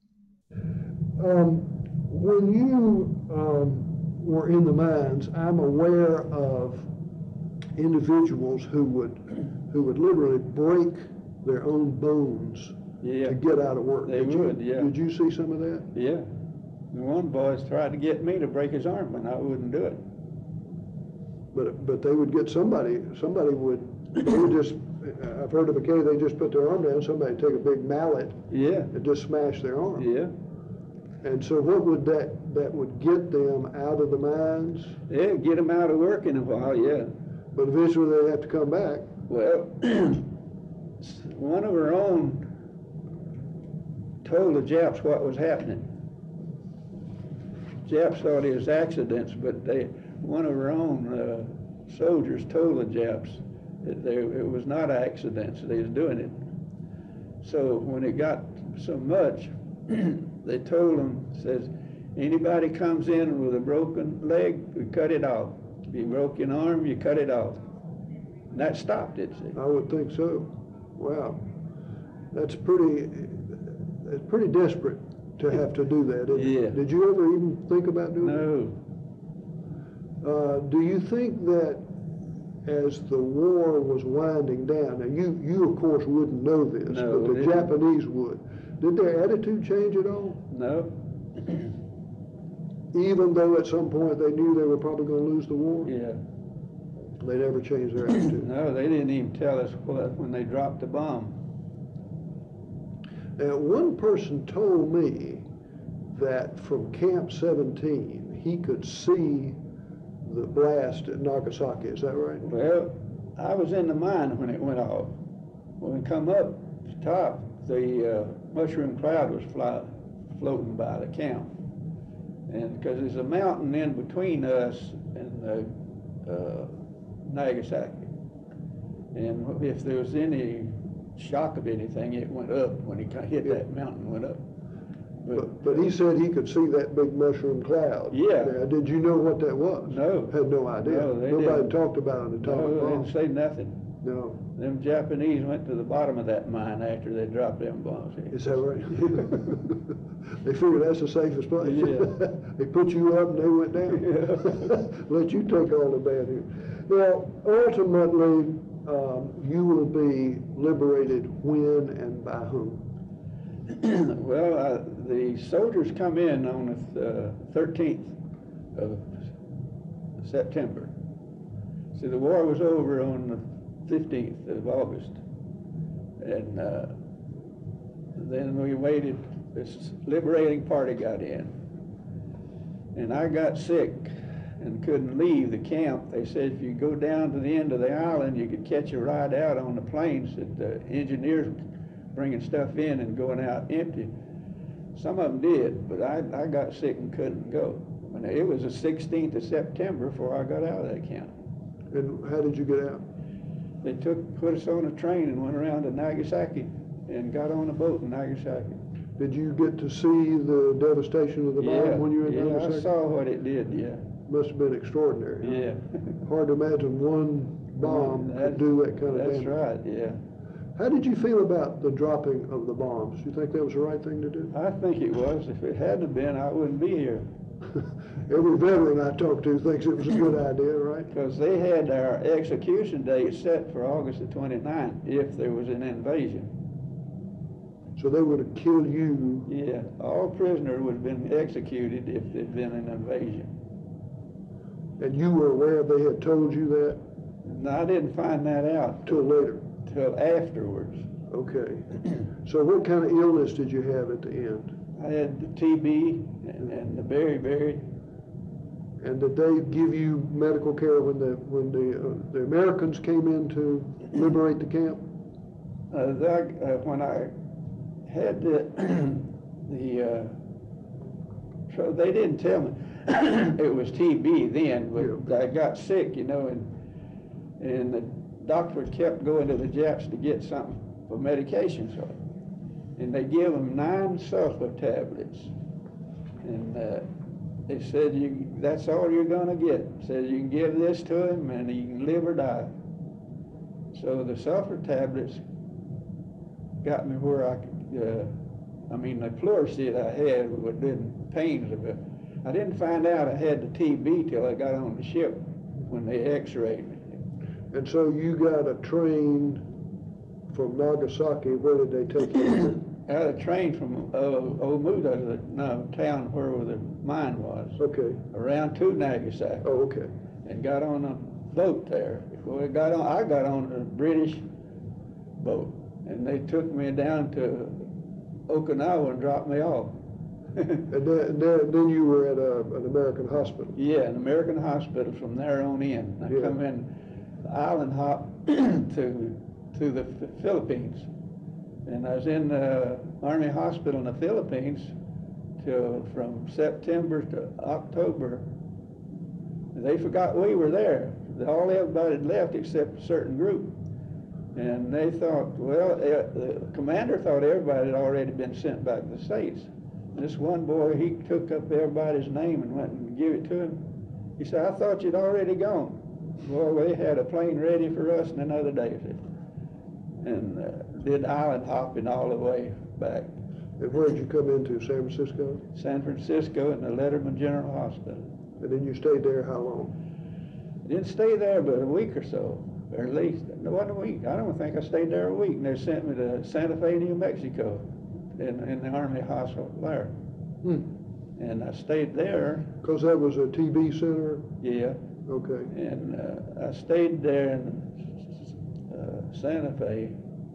When you were in the mines, I'm aware of individuals who would literally break their own bones to get out of work. They would. Did you see some of that? Yeah. And one boy tried to get me to break his arm, and I wouldn't do it. But they would get somebody would They just, I've heard of a case, they just put their arm down, somebody take a big mallet Yeah, and just smash their arm. yeah. And so what would that would get them out of the mines, Yeah, get them out of work in a while, yeah. but eventually they have to come back. Well, one of our own told the Japs what was happening. Japs thought it was accidents, but one of our own soldiers told the Japs that it was not accidents, they was doing it. So when it got so much, they told them, says, anybody comes in with a broken leg, we cut it off. If you broke your arm, you cut it off. And that stopped it, see. I would think so. Wow. That's pretty desperate to have to do that, isn't it? Yeah. Did you ever even think about doing No. it? Do you think that as the war was winding down, now you of course wouldn't know this, No, but the they didn't. Japanese would, did their attitude change at all? No. Even though at some point they knew they were probably going to lose the war? Yeah. They never changed their attitude. No, they didn't even tell us what when they dropped the bomb. Now, one person told me that from Camp 17, he could see the blast at Nagasaki. Is that right? Well, I was in the mine when it went off. When we come up top, the mushroom cloud was floating by the camp. And because there's a mountain in between us and Nagasaki. And if there was any shock of anything, it went up. When it hit that mountain, went up. But he said he could see that big mushroom cloud. Yeah. Now, did you know what that was? No. Had no idea. No, they Nobody didn't. talked about it at all. No, they didn't say nothing. No. Them Japanese went to the bottom of that mine after they dropped them bombs. Is that right? They figured that's the safest place. Yeah. They put you up and they went down. Yeah. Let you take all the bad news. Well, ultimately, you will be liberated when and by whom? Well, the soldiers come in on the 13th of September. See, the war was over on the 15th of August. And then we waited, this liberating party got in. And I got sick and couldn't leave the camp. They said if you go down to the end of the island, you could catch a ride out on the planes that the engineers bringing stuff in and going out empty. Some of them did, but I got sick and couldn't go. And it was the 16th of September before I got out of that camp. And how did you get out? They put us on a train and went around to Nagasaki and got on a boat in Nagasaki. Did you get to see the devastation of the bomb when you were in Nagasaki? I saw what it did, yeah. Must have been extraordinary. Huh? Yeah. Hard to imagine one bomb could do that kind of damage. That's right, yeah. How did you feel about the dropping of the bombs? Do you think that was the right thing to do? I think it was. If it hadn't been, I wouldn't be here. Every veteran I talked to thinks it was a good idea, right? Because they had our execution date set for August the 29th if there was an invasion. So they would have killed you. Yeah, all prisoners would have been executed if there'd been an invasion. And you were aware they had told you that And I didn't find that out till later? till afterwards. Okay. So what kind of illness did you have at the end? I had the TB and the beriberi. And did they give you medical care when the Americans came in to liberate the camp? When I had so they didn't tell me it was TB then, but Yeah. I got sick, you know, and the doctor kept going to the Japs to get something for medication, so, and they give them 9 sulfur tablets, and they said that's all you're gonna get. Said you can give this to him and he can live or die. So the sulfur tablets got me where I could, the pleurisy that I had within pains of it. I didn't find out I had the TB till I got on the ship when they x-rayed me. And so you got a train from Nagasaki. Where did they take you? I had a train from Omuda, the town where the mine was, Okay. around to Nagasaki, Oh, okay. and got on a boat there. Before I got on a British boat, and they took me down to Okinawa and dropped me off. And then you were at an American hospital. Yeah, an American hospital from there on in. I Yeah. come in island hop to the Philippines, and I was in the Army hospital in the Philippines till from September to October. They forgot we were there. Everybody had left except a certain group. And they thought, well, the commander thought everybody had already been sent back to the States. And this one boy, he took up everybody's name and went and gave it to him. He said, I thought you'd already gone. Well, they had a plane ready for us in another day. And did island hopping all the way back. And where did you come into, San Francisco? San Francisco in the Letterman General Hospital. And then you stayed there how long? Didn't stay there but a week or so, or at least, no, wasn't a week. I don't think I stayed there a week. And they sent me to Santa Fe, New Mexico, in the Army hospital there. Hmm. And I stayed there. Because that was a TB center? Yeah. Okay. And I stayed there in Santa Fe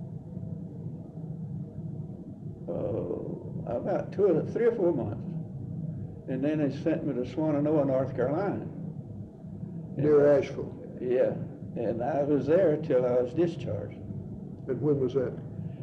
about 3 or 4 months. And then they sent me to Swannanoa, North Carolina. Near Asheville. Yeah. And I was there till I was discharged. And when was that?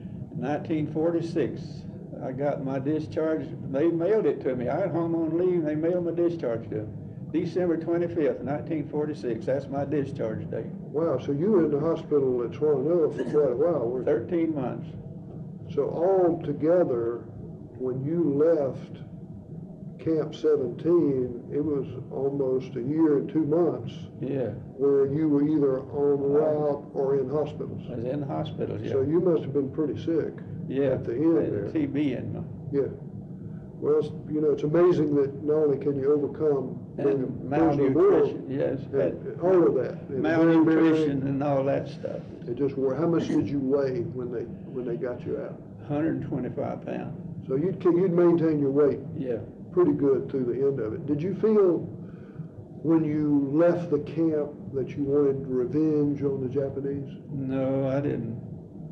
1946. I got my discharge. They mailed it to me. I had home on leave, and they mailed my discharge to me. December 25th, 1946. That's my discharge date. Wow, so you were in the hospital at Swannanoa for quite a while, weren't you? 13 months. So all together, when you left Camp 17, it was almost a year and 2 months Yeah. where you were either on route or in hospitals. I was in the hospital, yeah. So you must have been pretty sick yeah. at the end I had there. TB in me. Yeah. Well, it's amazing that not only can you overcome being a And prisoner of war, malnutrition, yes. and all of that. And Malnutrition and all that stuff. It just wore. How much did you weigh when they got you out? 125 pounds. So you'd maintain your weight Yeah. pretty good through the end of it. Did you feel when you left the camp that you wanted revenge on the Japanese? No, I didn't.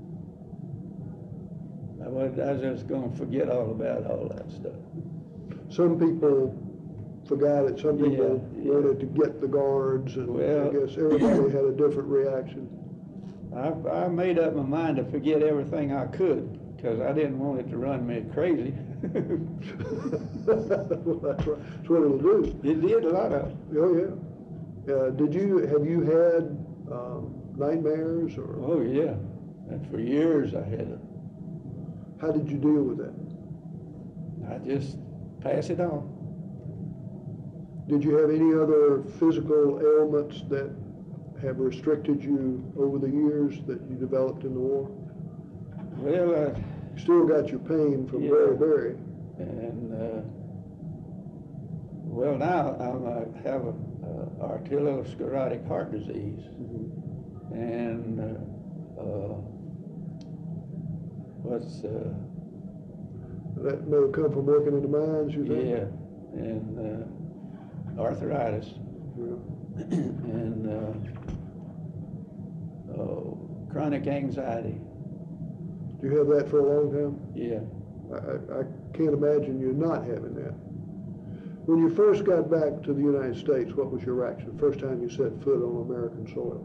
I was just going to forget all about all that stuff. Some people forgot it. Some people Yeah. wanted to get the guards, and Well- I guess everybody had a different reaction. I made up my mind to forget everything I could because I didn't want it to run me crazy. Well, that's right. That's what it'll do. It did a lot of. Oh yeah. Have you had nightmares, or Oh yeah, and for years I had it. how did you deal with that? I just pass it on. Did you have any other physical ailments that have restricted you over the years that you developed in the war? Well, You still got your pain from Yeah. beriberi. and well now I have a arteriosclerotic heart disease, and That may have come from working in the mines, you think? yeah, and arthritis. Yeah. And chronic anxiety. Do you have that for a long time? Yeah. I can't imagine you not having that. When you first got back to the United States, what was your reaction? First time you set foot on American soil?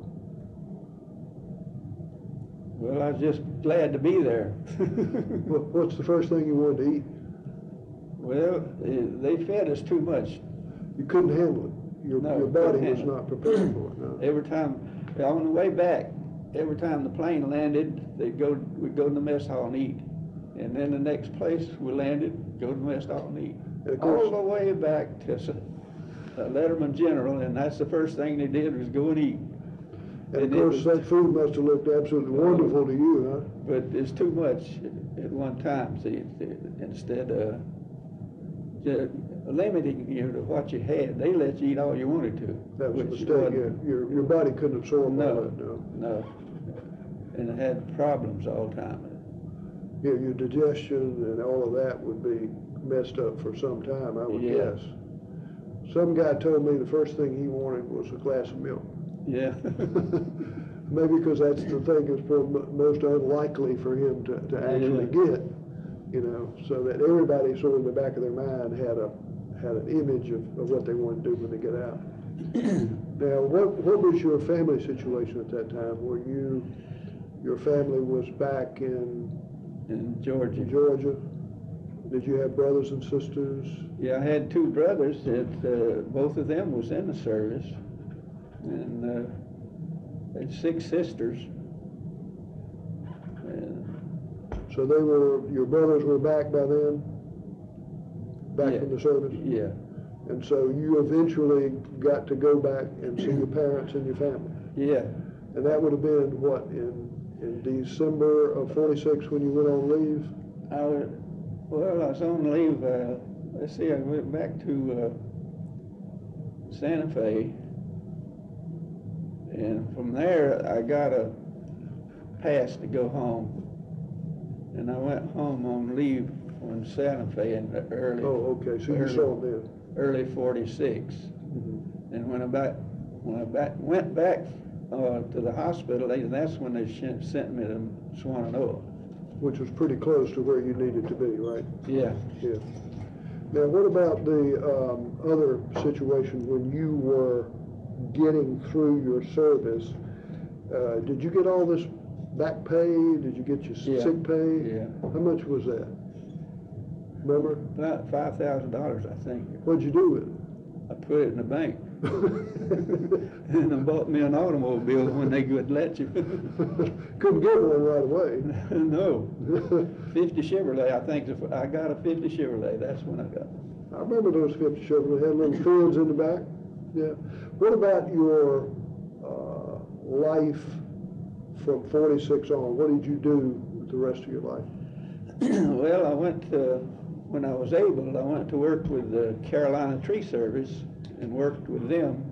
Well, I was just glad to be there. What's the first thing you wanted to eat? Well, they fed us too much. You couldn't handle it. Your No, body couldn't was handle it. not prepared for it. No. Every time, on the way back, every time the plane landed, we'd go to the mess hall and eat. And then the next place we landed, go to the mess hall and eat. And of course- All the way back to Letterman General, and that's the first thing they did was go and eat. And of it course, was- that food must have looked absolutely wonderful to you, huh? But it's too much at one time, see, instead of just limiting you to what you had, they let you eat all you wanted to. That was a which mistake, yeah. wasn't- Your body couldn't absorb all No, that, no. no. And it had problems all the time. Yeah, your digestion and all of that would be messed up for some time, I would Yeah. guess. Some guy told me the first thing he wanted was a glass of milk. Yeah. Maybe because that's the thing that's most unlikely for him to actually get, you know, so that everybody sort of in the back of their mind had an image of what they wanted to do when they get out. Now, what was your family situation at that time? Were your family was back in Georgia. Georgia? Did you have brothers and sisters? Yeah, I had two brothers that both of them was in the service, and had 6 sisters. And So your brothers were back by then? Back from the service? Yeah. And so you eventually got to go back and see your parents and your family? Yeah. And that would have been what, in December of 46 when you went on leave? I was on leave, let's see, I went back to Santa Fe, and from there I got a pass to go home, and I went home on leave from Santa Fe in the early. Oh, okay, so you saw them then. Early 46, Mm-hmm. and when I went back to the hospital, that's when they sent me to Swannanoa. Which was pretty close to where you needed to be, right? Yeah. Yeah. Now, what about the other situation when you were getting through your service? Did you get all this back pay? Did you get your sick pay? Yeah. How much was that? Remember? About $5,000, I think. What'd you do with it? I put it in the bank. And I bought me an automobile when they would let you. Couldn't get one right away. No. 50 Chevrolet, I think. I got a 50 Chevrolet. That's when I got it. I remember those 50 Chevrolet had little fins in the back. Yeah. What about your life from 46 on? What did you do with the rest of your life? Well, I went when I was able, I went to work with the Carolina Tree Service and worked with them,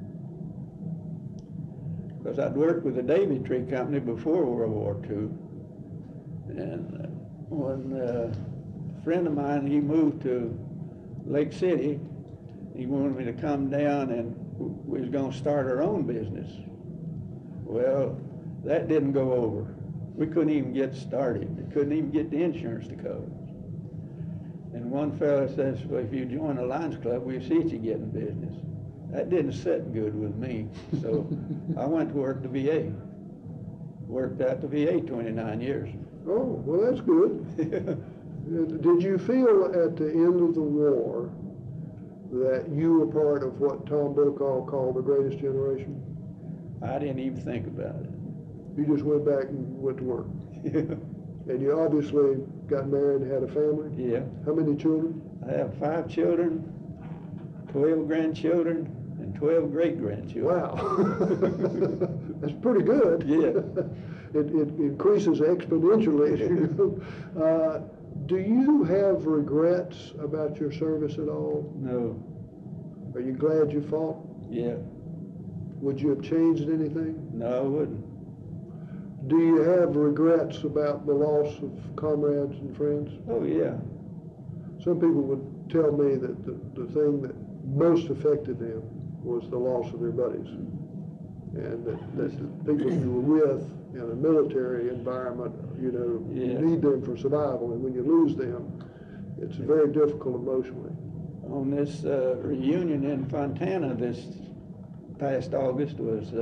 because I'd worked with the Davy Tree Company before World War II. And when a friend of mine, he moved to Lake City, he wanted me to come down and we was going to start our own business. Well, that didn't go over. We couldn't even get started. We couldn't even get the insurance to cover us. And one fella says, well, if you join the Lions Club, we'll see you get in business. That didn't sit good with me. So I went to work at the VA. Worked at the VA 29 years. Oh, well, that's good. Did you feel at the end of the war that you were part of what Tom Brokaw called the greatest generation? I didn't even think about it. You just went back and went to work? And you obviously got married and had a family? Yeah. How many children? I have 5 children, 12 grandchildren, and 12 great-grandchildren. Wow. That's pretty good. Yeah. It increases exponentially as you go. Do you have regrets about your service at all? No. Are you glad you fought? Yeah. Would you have changed anything? No, I wouldn't. Do you have regrets about the loss of comrades and friends? Oh, yeah. Some people would tell me that the thing that most affected them was the loss of their buddies. And that the people you were with in a military environment, you know, you need them for survival. And when you lose them, it's very difficult emotionally. On this reunion in Fontana this past August was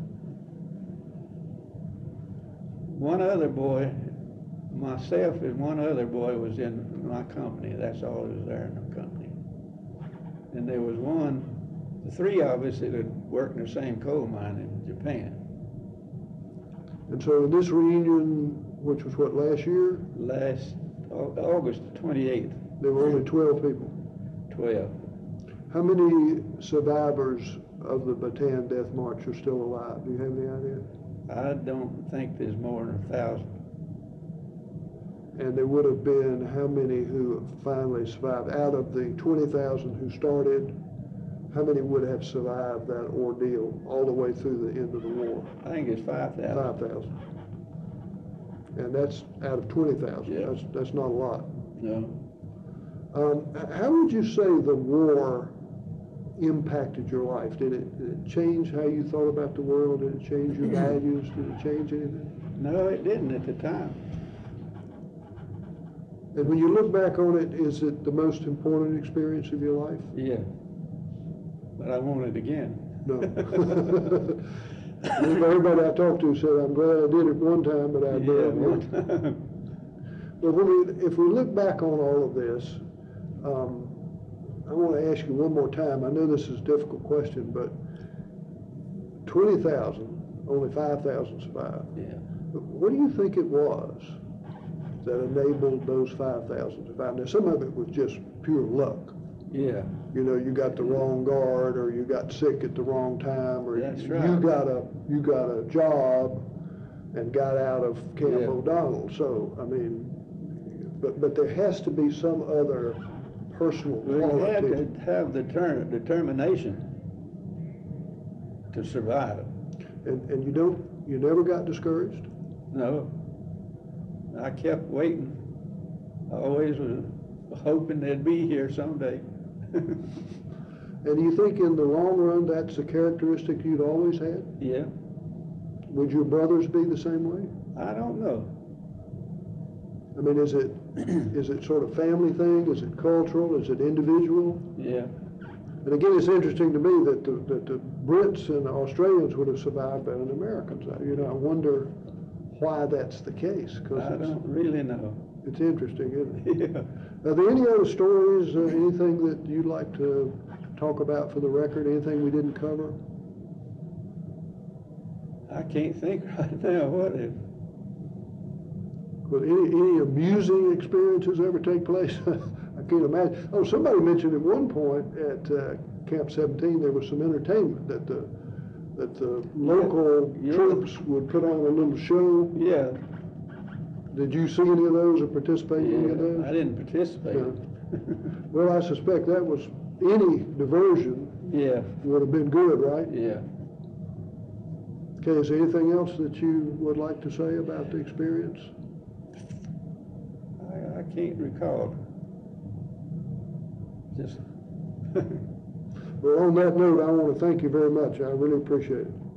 one other boy, myself and one other boy was in my company. That's all that was there in the company. And there was the 3 of us that had worked in the same coal mine in Japan. And so in this reunion, which was what, last year? Last August 28th. There were only 12 people. 12. How many survivors of the Bataan Death March are still alive? Do you have any idea? I don't think there's more than 1,000. And there would have been how many who finally survived? Out of the 20,000 who started, how many would have survived that ordeal all the way through the end of the war? I think it's 5,000. 5,000. And that's out of 20,000. Yeah. That's not a lot. No. How would you say the war impacted your life? Did it change how you thought about the world? Did it change your values? Did it change anything? No, it didn't at the time. And when you look back on it, is it the most important experience of your life? Yeah. But I want it again. No. Everybody I talked to said, I'm glad I did it one time, but I'd Yeah, do it one again. time. But if we look back on all of this, I want to ask you one more time. I know this is a difficult question, but 20,000, only 5,000 survived. Yeah. What do you think it was that enabled those 5,000 to survive? Now, some of it was just pure luck. Yeah. You know, you got the wrong guard, or you got sick at the wrong time, or That's you right. got a job and got out of Camp Yeah. O'Donnell. So, I mean, but there has to be some other personal We had quality. to have the determination to survive. And you never got discouraged? No. I kept waiting. I always was hoping they'd be here someday. And do you think in the long run that's a characteristic you'd always had? Yeah. Would your brothers be the same way? I don't know. I mean, is it sort of family thing? Is it cultural? Is it individual? Yeah. And again, it's interesting to me that the Brits and the Australians would have survived better than Americans. You know, I wonder why that's the case. Because I don't really know. it's interesting, isn't it? Yeah. Are there any other stories, anything that you'd like to talk about for the record? Anything we didn't cover? I can't think right now what it. Will any amusing experiences ever take place? I can't imagine. Oh, somebody mentioned at one point at Camp 17 there was some entertainment that the local Yeah. troops would put on a little show. Yeah. Did you see any of those or participate in any of those? I didn't participate. No. Well, I suspect that was any diversion Yeah. would have been good, right? Yeah. Okay, is there anything else that you would like to say about the experience? I can't recall. Just. Well, on that note, I want to thank you very much. I really appreciate it.